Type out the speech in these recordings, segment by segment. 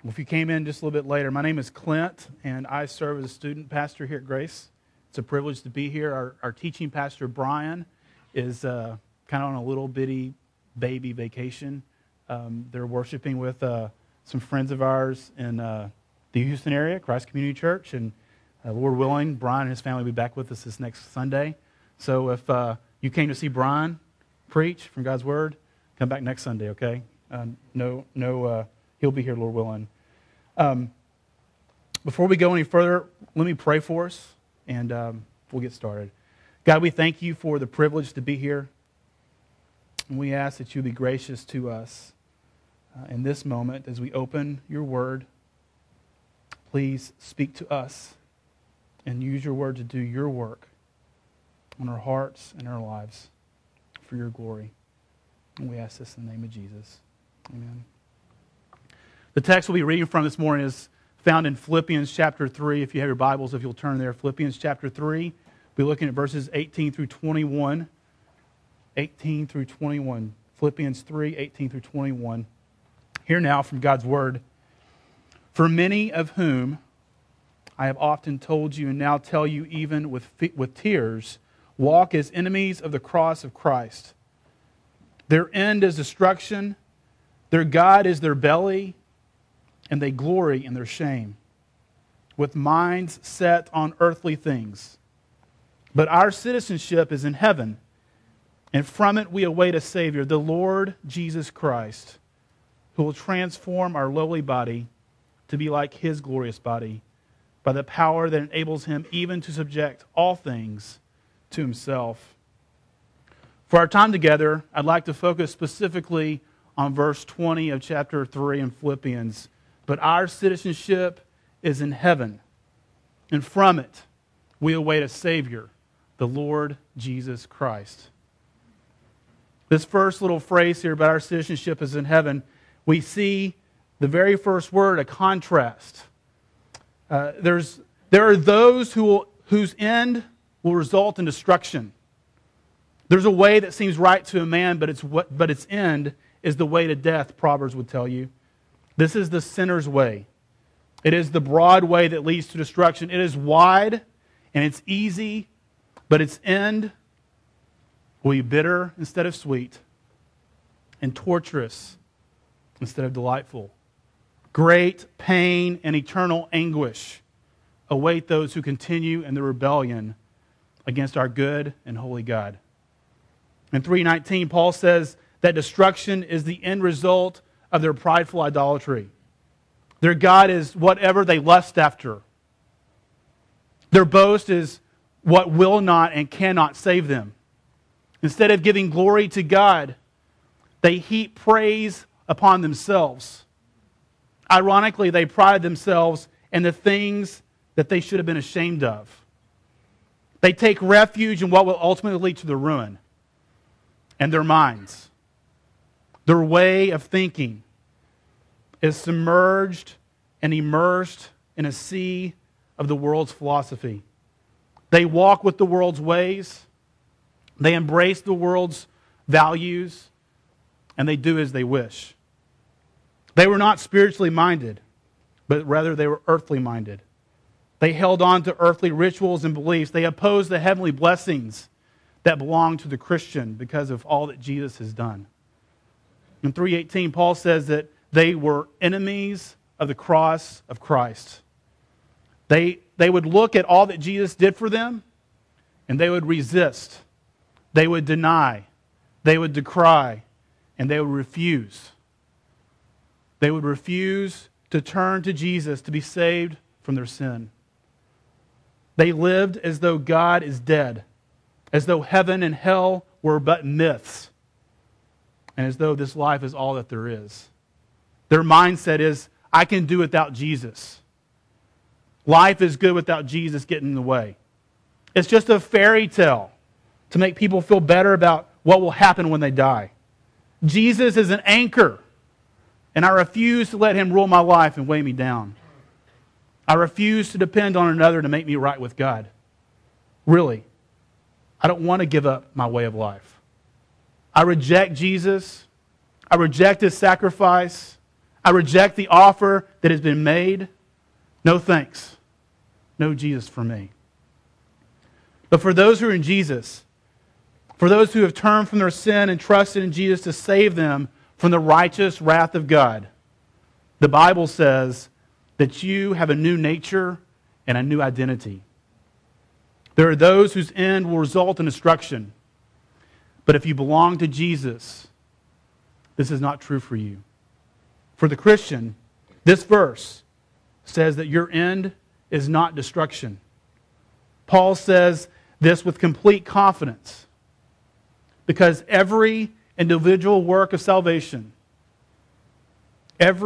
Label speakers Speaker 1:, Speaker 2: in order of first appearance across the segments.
Speaker 1: If you came in just a little bit later, my name is Clint, and I serve as a student pastor here at Grace. It's a privilege to be here. Our teaching pastor, Brian, is kind of on a little bitty baby vacation. They're worshiping with some friends of ours in the Houston area, Christ Community Church, and Lord willing, Brian and his family will be back with us this next Sunday. So if you came to see Brian preach from God's Word, come back next Sunday, okay? He'll be here, Lord willing. Before we go any further, let me pray for us, and we'll get started. God, we thank you for the privilege to be here, and we ask that you be gracious to us in this moment as we open your word. Please speak to us and use your word to do your work on our hearts and our lives for your glory. And we ask this in the name of Jesus. Amen. The text we'll be reading from this morning is found in Philippians chapter 3. If you have your Bibles, if you'll turn there, Philippians chapter 3. We'll be looking at verses 18 through 21. 18 through 21. Philippians 3, 18 through 21. Hear now from God's Word. For many of whom I have often told you and now tell you even with tears, walk as enemies of the cross of Christ. Their end is destruction, their God is their belly, and they glory in their shame, with minds set on earthly things. But our citizenship is in heaven, and from it we await a Savior, the Lord Jesus Christ, who will transform our lowly body to be like His glorious body, by the power that enables Him even to subject all things to Himself. For our time together, I'd like to focus specifically on verse 20 of chapter 3 in Philippians. But our citizenship is in heaven, and from it we await a Savior, the Lord Jesus Christ. This first little phrase here about our citizenship is in heaven, we see the very first word, a contrast. There are those whose end will result in destruction. There's a way that seems right to a man, but its end is the way to death, Proverbs would tell you. This is the sinner's way. It is the broad way that leads to destruction. It is wide and it's easy, but its end will be bitter instead of sweet, and torturous instead of delightful. Great pain and eternal anguish await those who continue in the rebellion against our good and holy God. In 3:19, Paul says that destruction is the end result of their prideful idolatry. Their God is whatever they lust after. Their boast is what will not and cannot save them. Instead of giving glory to God, they heap praise upon themselves. Ironically, they pride themselves in the things that they should have been ashamed of. They take refuge in what will ultimately lead to their ruin, and their minds. Their way of thinking is submerged and immersed in a sea of the world's philosophy. They walk with the world's ways, they embrace the world's values, and they do as they wish. They were not spiritually minded, but rather they were earthly minded. They held on to earthly rituals and beliefs. They opposed the heavenly blessings that belong to the Christian because of all that Jesus has done. In 3:18, Paul says that they were enemies of the cross of Christ. They would look at all that Jesus did for them, and they would resist. They would deny. They would decry. And they would refuse. They would refuse to turn to Jesus to be saved from their sin. They lived as though God is dead, as though heaven and hell were but myths, and as though this life is all that there is. Their mindset is, I can do without Jesus. Life is good without Jesus getting in the way. It's just a fairy tale to make people feel better about what will happen when they die. Jesus is an anchor, and I refuse to let Him rule my life and weigh me down. I refuse to depend on another to make me right with God. Really, I don't want to give up my way of life. I reject Jesus. I reject His sacrifice. I reject the offer that has been made. No thanks. No Jesus for me. But for those who are in Jesus, for those who have turned from their sin and trusted in Jesus to save them from the righteous wrath of God, the Bible says that you have a new nature and a new identity. There are those whose end will result in destruction. But if you belong to Jesus, this is not true for you. For the Christian, this verse says that your end is not destruction. Paul says this with complete confidence because every individual work of salvation has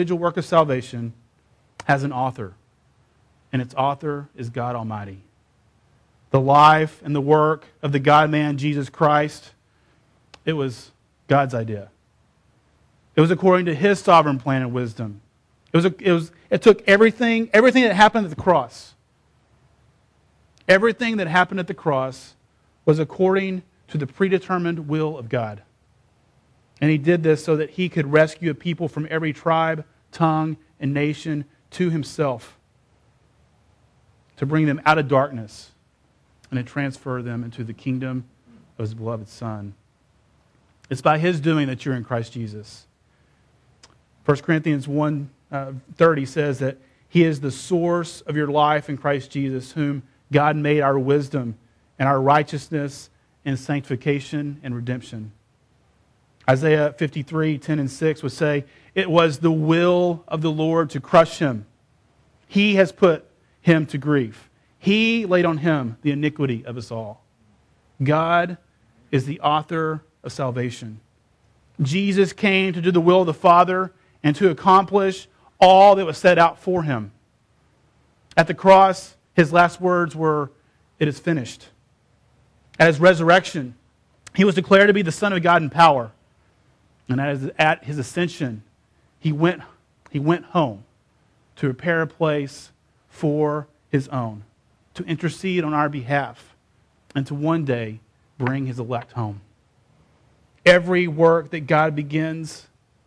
Speaker 1: an author, and its author is God Almighty. The life and the work of the God-man Jesus Christ, it was God's idea. It was according to His sovereign plan and wisdom. It took everything that happened at the cross. Everything that happened at the cross was according to the predetermined will of God. And He did this so that He could rescue a people from every tribe, tongue, and nation to Himself, to bring them out of darkness and to transfer them into the kingdom of His beloved Son. It's by His doing that you're in Christ Jesus. 1 Corinthians 1:30 says that He is the source of your life in Christ Jesus, whom God made our wisdom and our righteousness and sanctification and redemption. Isaiah 53:10-6 would say, it was the will of the Lord to crush him. He has put him to grief. He laid on him the iniquity of us all. God is the author of salvation. Jesus came to do the will of the Father and to accomplish all that was set out for Him. At the cross, His last words were, it is finished. At His resurrection, He was declared to be the Son of God in power. And at His ascension, He went home to prepare a place for His own, to intercede on our behalf, and to one day bring His elect home. Every work that God begins,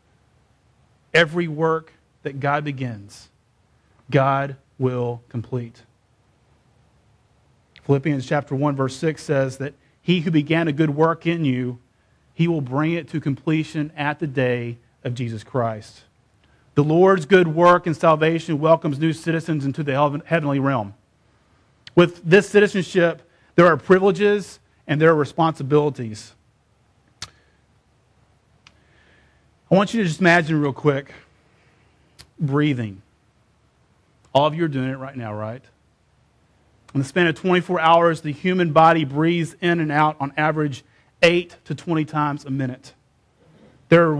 Speaker 1: God will complete. Philippians chapter 1, verse 6 says that He who began a good work in you, He will bring it to completion at the day of Jesus Christ. The Lord's good work in salvation welcomes new citizens into the heavenly realm. With this citizenship, there are privileges and there are responsibilities. I want you to just imagine real quick, breathing. All of you are doing it right now, right? In the span of 24 hours, the human body breathes in and out on average 8 to 20 times a minute. There are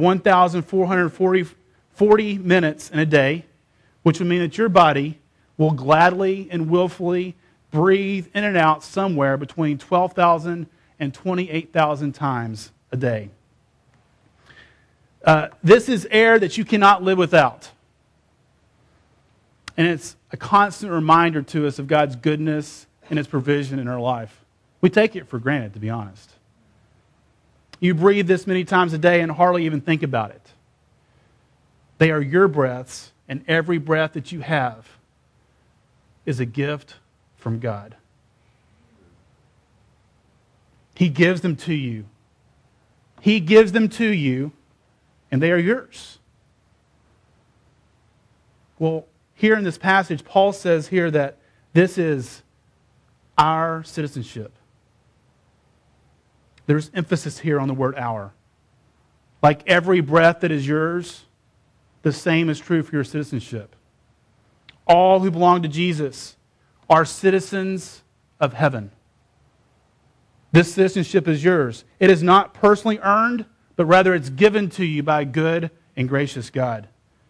Speaker 1: 1,440 minutes in a day, which would mean that your body will gladly and willfully breathe in and out somewhere between 12,000 and 28,000 times a day. This is air that you cannot live without. And it's a constant reminder to us of God's goodness and His provision in our life. We take it for granted, to be honest. You breathe this many times a day and hardly even think about it. They are your breaths, and every breath that you have is a gift from God. He gives them to you. He gives them to you, and they are yours. Well, here in this passage, Paul says here that this is our citizenship. There's emphasis here on the word our. Like every breath that is yours, the same is true for your citizenship. All who belong to Jesus are citizens of heaven. This citizenship is yours. It is not personally earned, but rather it's given to you by a good and gracious God.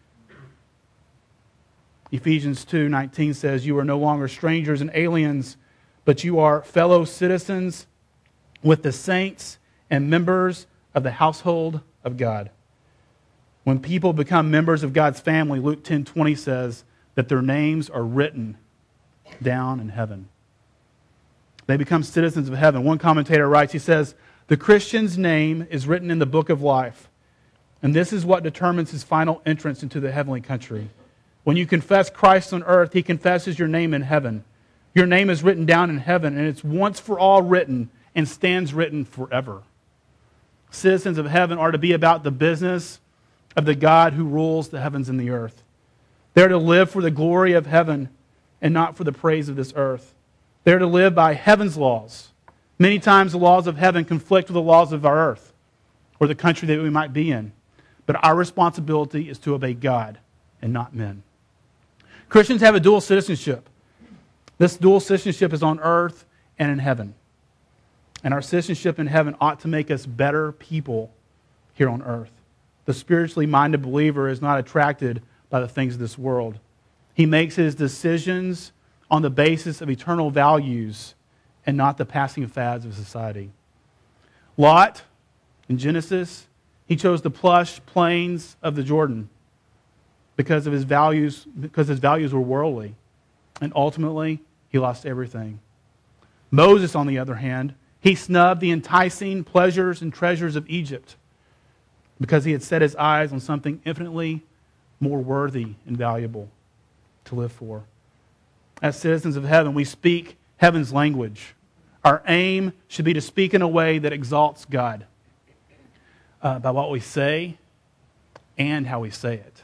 Speaker 1: Ephesians 2:19 says, you are no longer strangers and aliens, but you are fellow citizens with the saints and members of the household of God. When people become members of God's family, Luke 10:20 says that their names are written down in heaven. They become citizens of heaven. One commentator writes, he says, the Christian's name is written in the book of life, And this is what determines his final entrance into the heavenly country. When you confess Christ on earth, he confesses your name in heaven. Your name is written down in heaven, and it's once for all written and stands written forever. Citizens of heaven are to be about the business of the God who rules the heavens and the earth. They're to live for the glory of heaven and not for the praise of this earth. They're to live by heaven's laws. Many times the laws of heaven conflict with the laws of our earth or the country that we might be in. But our responsibility is to obey God and not men. Christians have a dual citizenship. This dual citizenship is on earth and in heaven. And our citizenship in heaven ought to make us better people here on earth. The spiritually minded believer is not attracted by the things of this world. He makes his decisions on the basis of eternal values and not the passing fads of society. Lot, in Genesis, he chose the plush plains of the Jordan because his values were worldly. And ultimately, he lost everything. Moses, on the other hand, he snubbed the enticing pleasures and treasures of Egypt because he had set his eyes on something infinitely more worthy and valuable to live for. As citizens of heaven, we speak heaven's language. Our aim should be to speak in a way that exalts God by what we say and how we say it.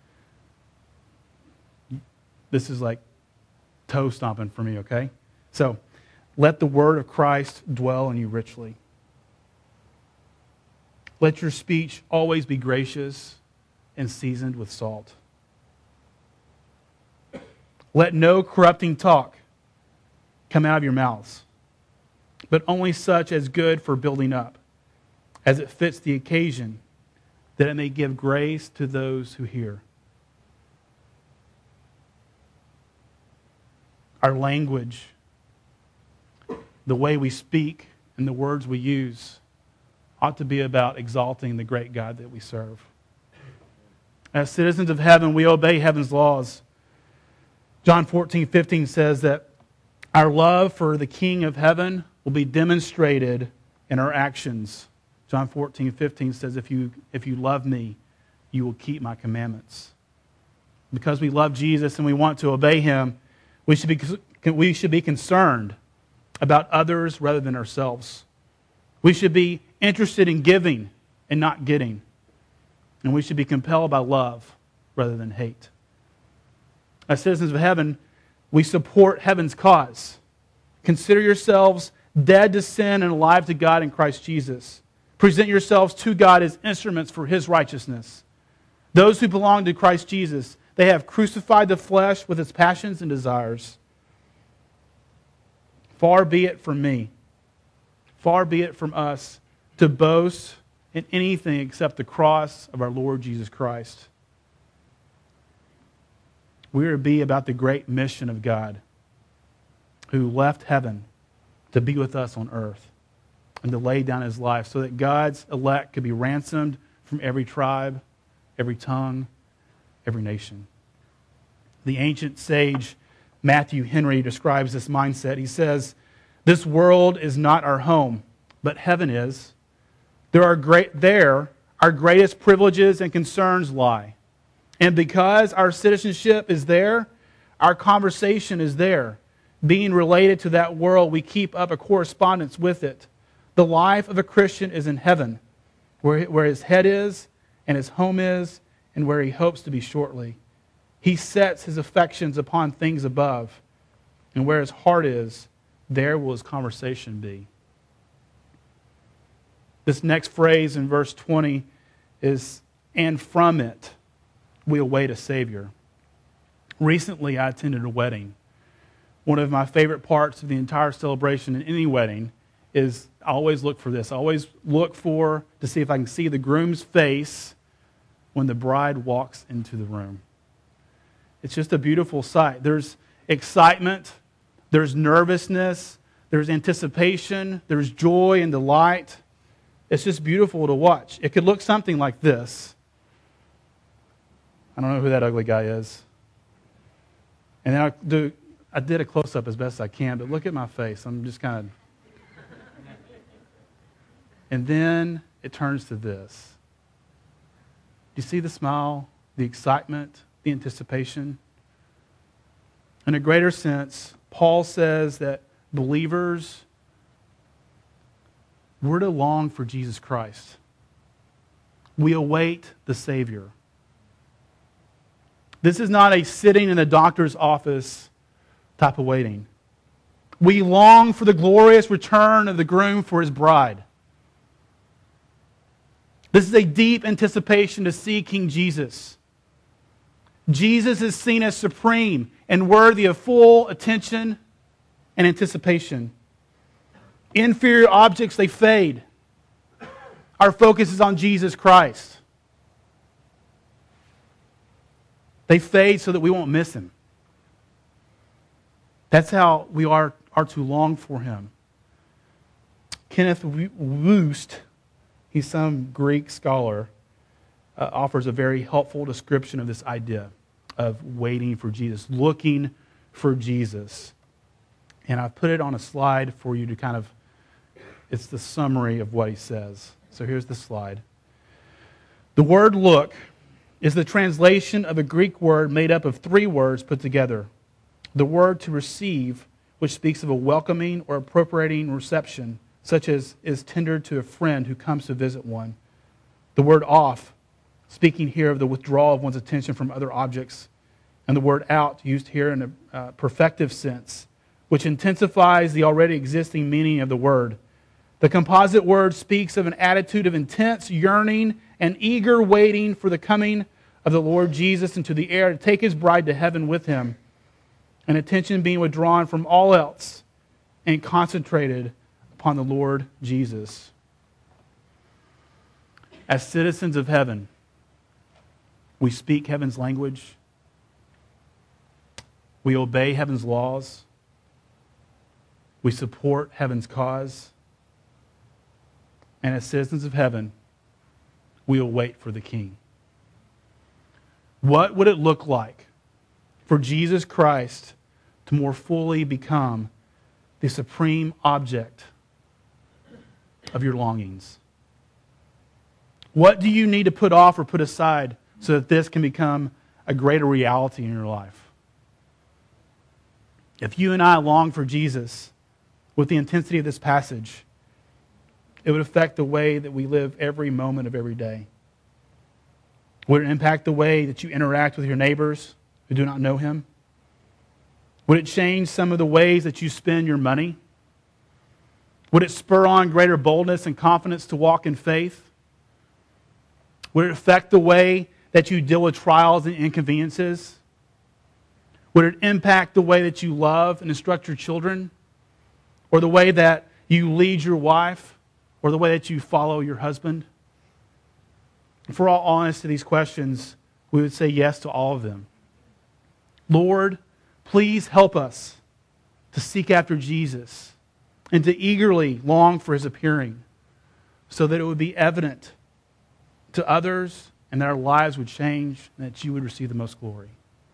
Speaker 1: This is like toe stomping for me, okay? So, let the word of Christ dwell in you richly. Let your speech always be gracious and seasoned with salt. Let no corrupting talk come out of your mouths, but only such as good for building up, as it fits the occasion, that it may give grace to those who hear. Our language, the way we speak, and the words we use ought to be about exalting the great God that we serve. As citizens of heaven, we obey heaven's laws. John 14:15 says that our love for the King of heaven will be demonstrated in our actions. John 14:15 says, if you love me, you will keep my commandments. Because we love Jesus and we want to obey him, we should be concerned about others rather than ourselves. We should be interested in giving and not getting. And we should be compelled by love rather than hate. As citizens of heaven, we support heaven's cause. Consider yourselves dead to sin and alive to God in Christ Jesus. Present yourselves to God as instruments for his righteousness. Those who belong to Christ Jesus, they have crucified the flesh with its passions and desires. Far be it from me, far be it from us to boast in anything except the cross of our Lord Jesus Christ. We are to be about the great mission of God, who left heaven to be with us on earth and to lay down his life so that God's elect could be ransomed from every tribe, every tongue, every nation. The ancient sage Matthew Henry describes this mindset. He says, "This world is not our home, but heaven is. There our greatest privileges and concerns lie. And because our citizenship is there, our conversation is there. Being related to that world, we keep up a correspondence with it. The life of a Christian is in heaven, where his head is, and his home is, and where he hopes to be shortly. He sets his affections upon things above, and where his heart is, there will his conversation be." This next phrase in verse 20 is, "And from it we await a Savior." Recently, I attended a wedding. One of my favorite parts of the entire celebration in any wedding is I always look for this. I always look to see if I can see the groom's face when the bride walks into the room. It's just a beautiful sight. There's excitement, there's nervousness, there's anticipation, there's joy and delight. It's just beautiful to watch. It could look something like this. I don't know who that ugly guy is. And then I did a close-up as best I can, but look at my face. I'm just kind of... And then it turns to this. you see the smile, the excitement, the anticipation? In a greater sense, Paul says that believers, we're to long for Jesus Christ. We await the Savior. This is not a sitting in the doctor's office type of waiting. We long for the glorious return of the groom for his bride. This is a deep anticipation to see King Jesus. Jesus is seen as supreme and worthy of full attention and anticipation. Inferior objects, they fade. Our focus is on Jesus Christ. They fade so that we won't miss Him. That's how we are to long for Him. Kenneth Woost, he's some Greek scholar, offers a very helpful description of this idea of waiting for Jesus, looking for Jesus. And I've put it on a slide for you to kind of, it's the summary of what he says. So here's the slide. The word look is the translation of a Greek word made up of 3 words put together. The word to receive, which speaks of a welcoming or appropriating reception, such as is tendered to a friend who comes to visit one. The word off, speaking here of the withdrawal of one's attention from other objects. And the word out, used here in a perfective sense, which intensifies the already existing meaning of the word. The composite word speaks of an attitude of intense yearning and eager waiting for the coming of the Lord Jesus into the air to take His bride to heaven with Him, and attention being withdrawn from all else and concentrated upon the Lord Jesus. As citizens of heaven, we speak heaven's language. We obey heaven's laws. We support heaven's cause. And as citizens of heaven, we will wait for the King. What would it look like for Jesus Christ to more fully become the supreme object of your longings? What do you need to put off or put aside so that this can become a greater reality in your life? If you and I long for Jesus with the intensity of this passage, it would affect the way that we live every moment of every day. Would it impact the way that you interact with your neighbors who do not know Him? Would it change some of the ways that you spend your money? Would it spur on greater boldness and confidence to walk in faith? Would it affect the way that you deal with trials and inconveniences? Would it impact the way that you love and instruct your children? Or the way that you lead your wife? Or the way that you follow your husband? If we're all honest to these questions, we would say yes to all of them. Lord, please help us to seek after Jesus and to eagerly long for His appearing so that it would be evident to others and that our lives would change and that You would receive the most glory.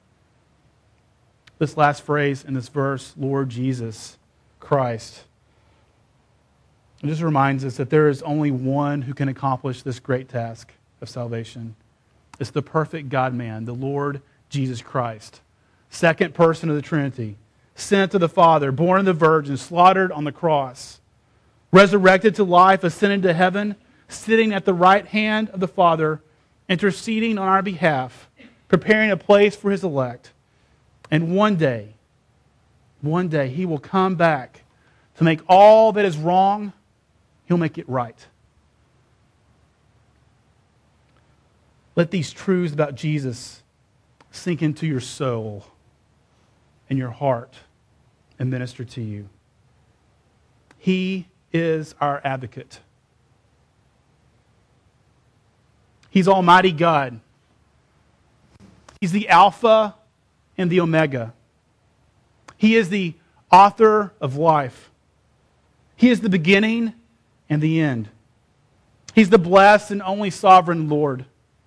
Speaker 1: This last phrase in this verse, Lord Jesus Christ, it just reminds us that there is only one who can accomplish this great task of salvation. It's the perfect God-man, the Lord Jesus Christ, second person of the Trinity, sent to the Father, born of the Virgin, slaughtered on the cross, resurrected to life, ascended to heaven, sitting at the right hand of the Father, interceding on our behalf, preparing a place for His elect. And one day, He will come back to make all that is wrong, He'll make it right. Let these truths about Jesus sink into your soul and your heart and minister to you. He is our advocate. He's Almighty God. He's the Alpha and the Omega. He is the author of life. He is the beginning and the end. He's the blessed and only sovereign Lord.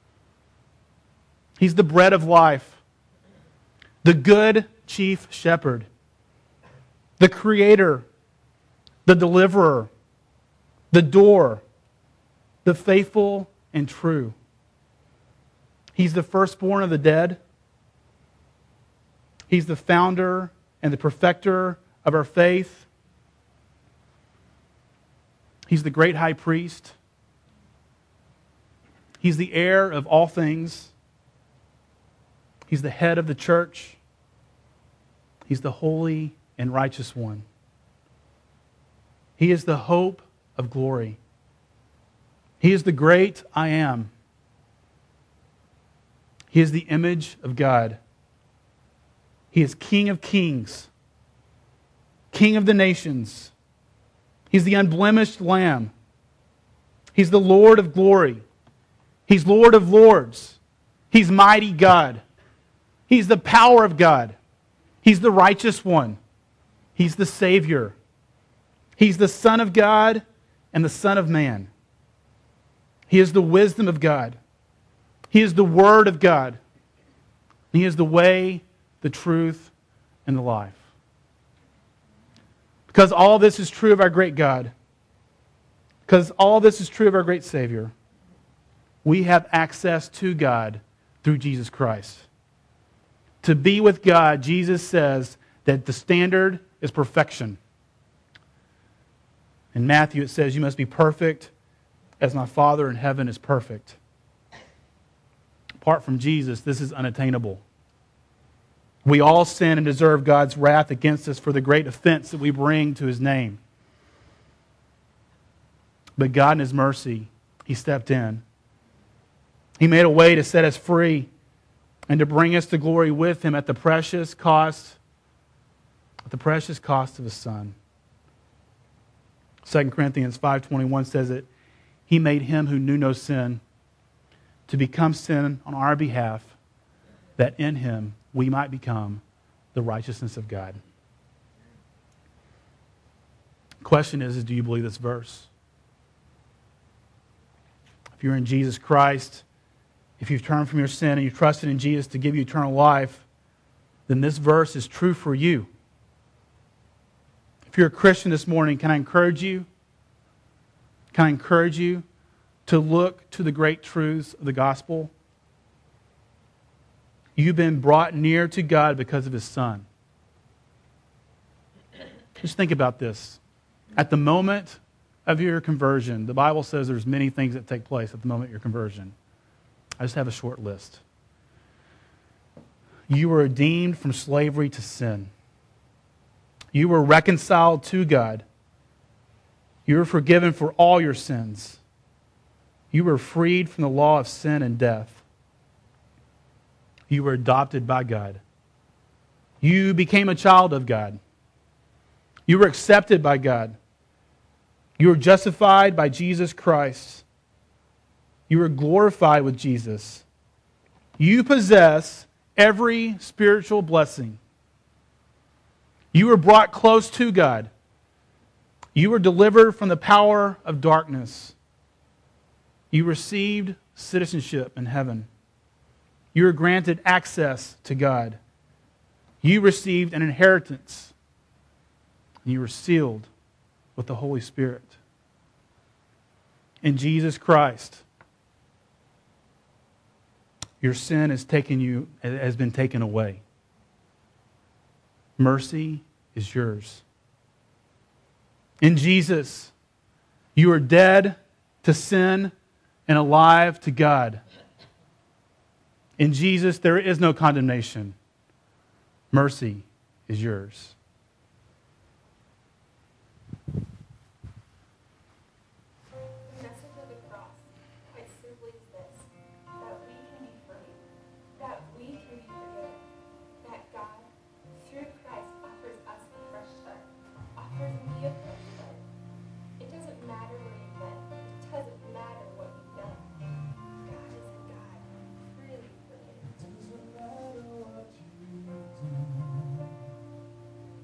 Speaker 1: He's the bread of life, the good chief shepherd, the creator, the deliverer, the door, the faithful and true. He's the firstborn of the dead. He's the founder and the perfecter of our faith. He's the great high priest. He's the heir of all things. He's the head of the church. He's the holy and righteous one. He is the hope of glory. He is the great I am. He is the image of God. He is King of kings, King of the nations. He's the unblemished Lamb. He's the Lord of glory. He's Lord of lords. He's mighty God. He's the power of God. He's the righteous one. He's the Savior. He's the Son of God and the Son of Man. He is the wisdom of God. He is the Word of God. He is the way, the truth, and the life. Because all this is true of our great God, because all this is true of our great Savior, we have access to God through Jesus Christ. To be with God, Jesus says that the standard is perfection. In Matthew it says, you must be perfect as my Father in heaven is perfect. Apart from Jesus, this is unattainable. We all sin and deserve God's wrath against us for the great offense that we bring to His name. But God in His mercy, He stepped in. He made a way to set us free and to bring us to glory with Him at the precious cost of His Son. 2 Corinthians 5:21 says that He made Him who knew no sin to become sin on our behalf, that in Him we might become the righteousness of God. The question is do you believe this verse? If you're in Jesus Christ, if you've turned from your sin and you've trusted in Jesus to give you eternal life, then this verse is true for you. If you're a Christian this morning, can I encourage you? Can I encourage you to look to the great truths of the gospel? You've been brought near to God because of His Son. Just think about this. At the moment of your conversion, the Bible says there's many things that take place at the moment of your conversion. I just have a short list. You were redeemed from slavery to sin. You were reconciled to God. You were forgiven for all your sins. You were freed from the law of sin and death. You were adopted by God. You became a child of God. You were accepted by God. You were justified by Jesus Christ. You were glorified with Jesus. You possess every spiritual blessing. You were brought close to God. You were delivered from the power of darkness. You received citizenship in heaven. You were granted access to God. You received an inheritance. And you were sealed with the Holy Spirit. In Jesus Christ, your sin has been taken away. Mercy is yours. In Jesus, you are dead to sin and alive to God. In Jesus, there is no condemnation. Mercy is yours.
Speaker 2: The message of the cross, quite simply, is this: that we can be free, that we can be forgiven, that God, through Christ, offers us a fresh start, offers me a fresh start. It doesn't matter where you've been. It doesn't matter what you've done. God is a God who really forgives.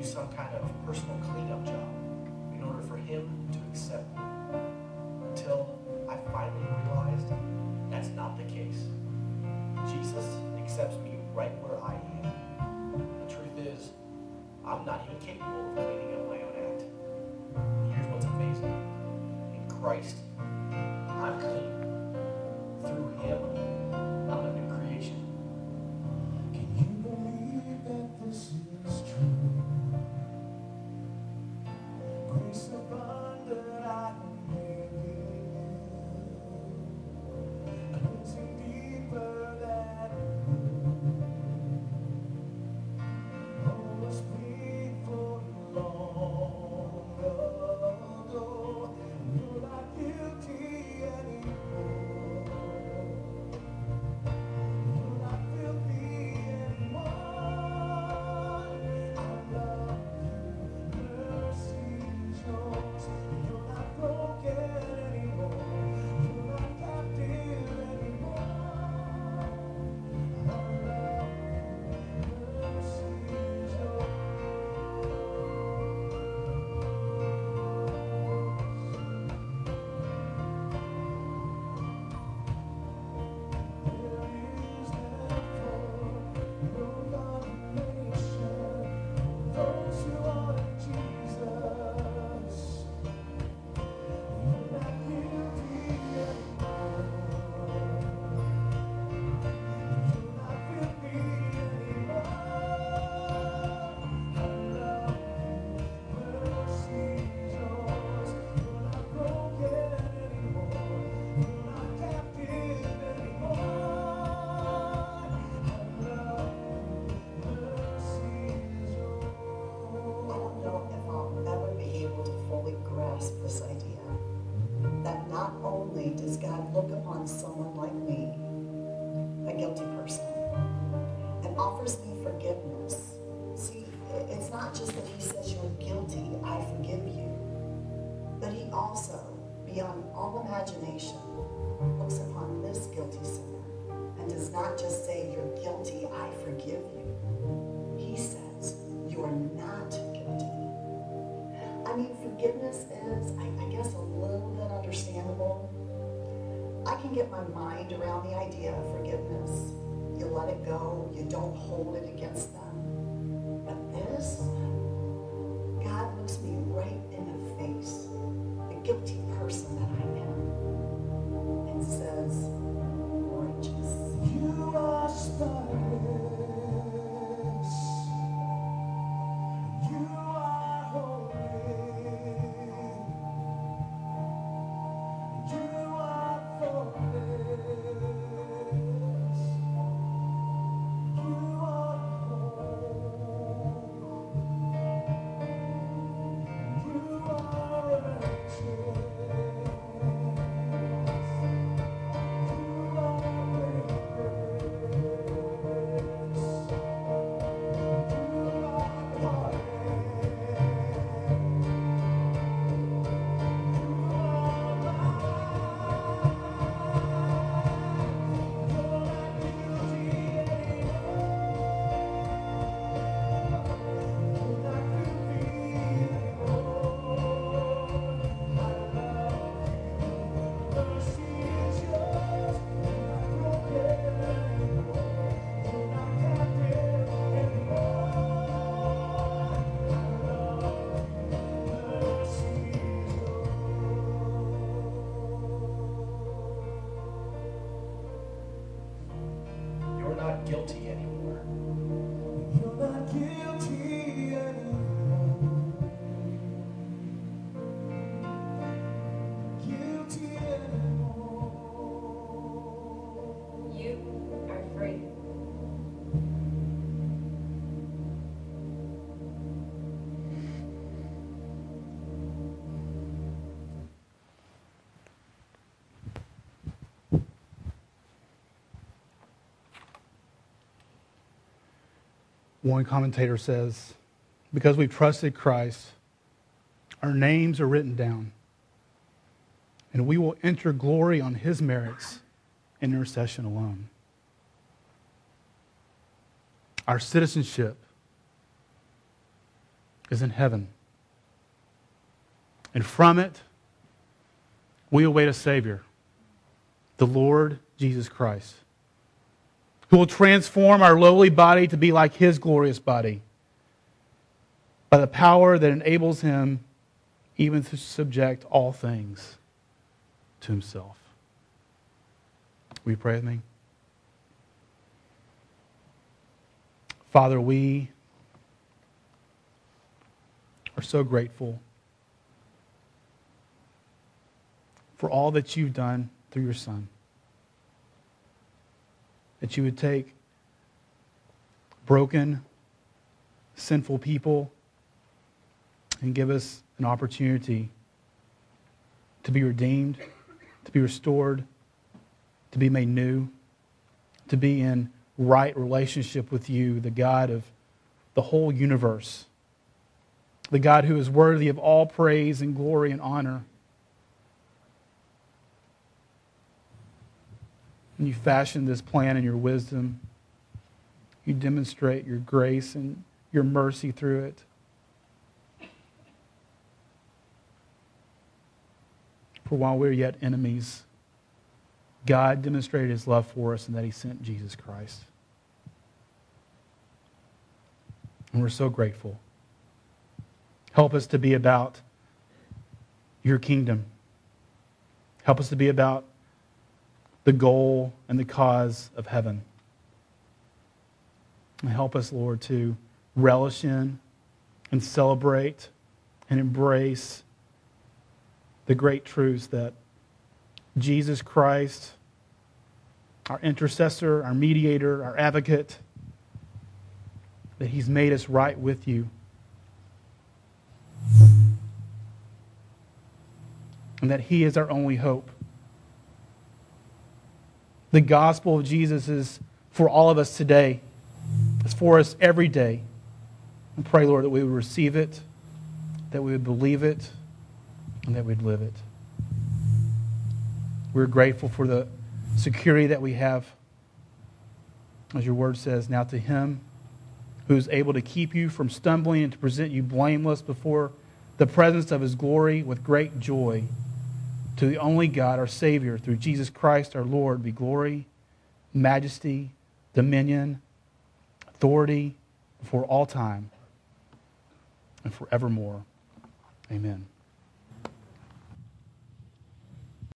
Speaker 3: some kind of personal cleanup job in order for him to accept me. Until I finally realized that's not the case. Jesus accepts me right where I am. The truth is, I'm not even capable of cleaning up my own act. And here's what's amazing. In Christ, I'm clean. Through him, I'm a new creation.
Speaker 4: Can you believe that this is true? Grace abundant, I am cleansing deeper than all was painful long ago. You're not guilty anymore. You're not filthy anymore. I love you. Mercy is yours. You're not broken anymore. You're not captive anymore. I love you. Mercy is yours. There is therefore no condemnation for those who are in Jesus. You're not guilty anymore. You're not filthy anymore. I love you. Mercy is yours. You're not broken anymore. You're not captive anymore. I love you. Mercy is yours.
Speaker 5: I don't know if I'll ever be able to fully grasp this idea that not only does God look upon someone like me, a guilty person, and offers me forgiveness. See, it's not just that he says you're guilty, I forgive you, but he also, beyond all imagination, looks upon this guilty sinner and does not just say you're guilty, I forgive you. He says you are not guilty. I mean, forgiveness is, I guess, a little bit understandable. I can get my mind around the idea of forgiveness. You let it go. You don't hold it against them. But this, God looks me right in the face, the guilty person that I am, and says, righteous.
Speaker 4: You are spotless. You are holy. You are faultless. You are whole. You are righteous. You are blameless. You are pardoned.
Speaker 3: You're not guilty anymore.
Speaker 4: You're not guilty anymore. Guilty anymore.
Speaker 2: You are free.
Speaker 1: One commentator says, because we've trusted Christ, our names are written down, and we will enter glory on his merits and intercession alone. Our citizenship, is in heaven. And from it, we await a Savior, the Lord Jesus Christ, who will transform our lowly body to be like His glorious body by the power that enables Him even to subject all things to Himself. Will you pray with me? Father, we are so grateful for all that you've done through your Son. That you would take broken, sinful people and give us an opportunity to be redeemed, to be restored, to be made new, to be in right relationship with you, the God of the whole universe, the God who is worthy of all praise and glory and honor. And you fashion this plan in your wisdom. You demonstrate your grace and your mercy through it. For while we're yet enemies, God demonstrated His love for us in that He sent Jesus Christ. And we're so grateful. Help us to be about your kingdom. Help us to be about the goal and the cause of heaven. And help us, Lord, to relish in and celebrate and embrace the great truths that Jesus Christ, our intercessor, our mediator, our advocate, that He's made us right with you. And that He is our only hope. The gospel of Jesus is for all of us today. It's for us every day. And pray, Lord, that we would receive it, that we would believe it, and that we'd live it. We're grateful for the security that we have. As your word says, now to Him who is able to keep you from stumbling and to present you blameless before the presence of His glory with great joy, to the only God, our Savior, through Jesus Christ our Lord, be glory, majesty, dominion, authority for all time and forevermore. Amen.